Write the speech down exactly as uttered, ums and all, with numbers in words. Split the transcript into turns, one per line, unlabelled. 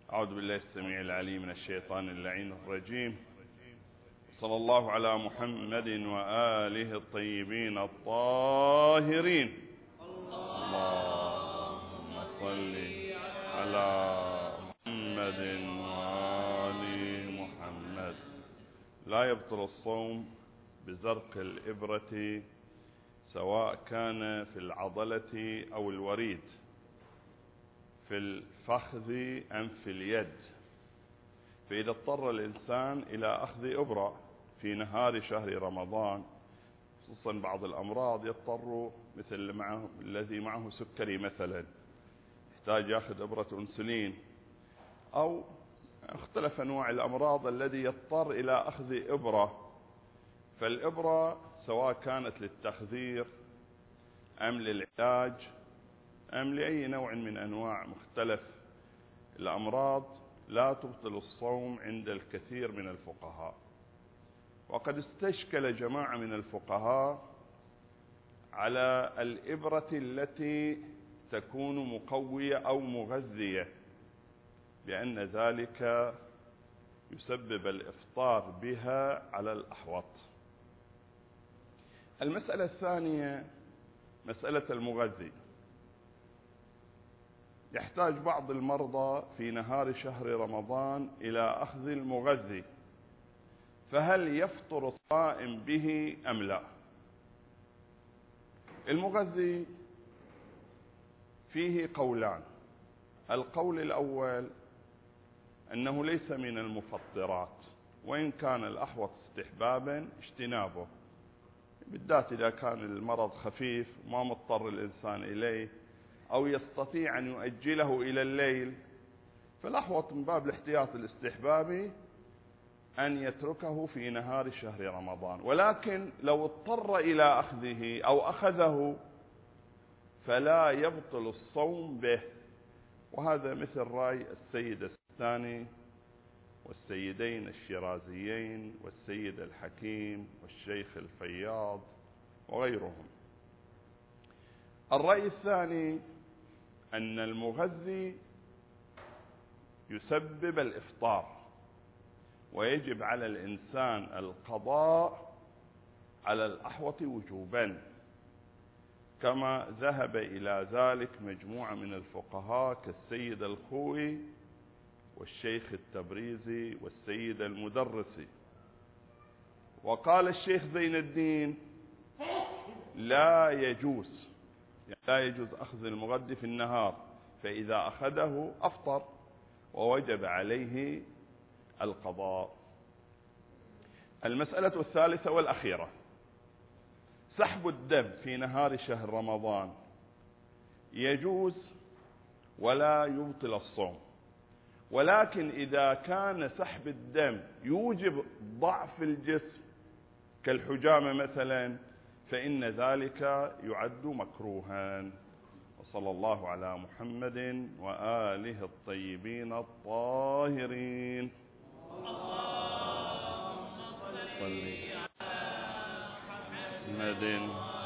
أعوذ بالله السميع العليم من الشيطان اللعين الرجيم. صلى الله على محمد وآله الطيبين الطاهرين. اللهم صل على محمد وآل محمد. لا يبطل الصوم بزرق الإبرة سواء كان في العضلة أو الوريد، في الفخذ أم في اليد. فإذا اضطر الإنسان إلى أخذ إبرة في نهار شهر رمضان، خصوصا بعض الأمراض يضطر، مثل معه الذي معه سكري مثلا يحتاج يأخذ إبرة أنسولين، أو اختلف أنواع الأمراض الذي يضطر إلى أخذ إبرة، فالإبرة سواء كانت للتخدير أم للعلاج أم لأي نوع من أنواع مختلف الأمراض لا تبطل الصوم عند الكثير من الفقهاء. وقد استشكل جماعة من الفقهاء على الإبرة التي تكون مقوية أو مغذية، لأن ذلك يسبب الإفطار بها على الأحوط. المسألة الثانية مسألة المغذي. يحتاج بعض المرضى في نهار شهر رمضان إلى أخذ المغذي، فهل يفطر الصائم به أم لا؟ المغذي فيه قولان. القول الأول أنه ليس من المفطرات، وإن كان الأحوط استحبابا اجتنابه، بالذات إذا كان المرض خفيف ما مضطر الإنسان إليه أو يستطيع أن يؤجله إلى الليل، فالأحوط من باب الاحتياط الاستحبابي أن يتركه في نهار شهر رمضان. ولكن لو اضطر إلى أخذه أو أخذه فلا يبطل الصوم به، وهذا مثل رأي السيد السيستاني والسيدين الشيرازيين والسيد الحكيم والشيخ الفياض وغيرهم. الرأي الثاني أن المغذي يسبب الإفطار، ويجب على الإنسان القضاء على الأحوط وجوبا، كما ذهب إلى ذلك مجموعة من الفقهاء كالسيد الخوئي والشيخ التبريزي والسيد المدرسي. وقال الشيخ زين الدين لا يجوز لا يجوز أخذ المغذي في النهار، فإذا أخذه أفطر ووجب عليه القضاء. المسألة الثالثة والأخيرة، سحب الدم في نهار شهر رمضان يجوز ولا يبطل الصوم، ولكن إذا كان سحب الدم يوجب ضعف الجسم كالحجامة مثلا فإن ذلك يعد مكروها. وصلى الله على محمد وآله الطيبين الطاهرين. اللهم صل على محمد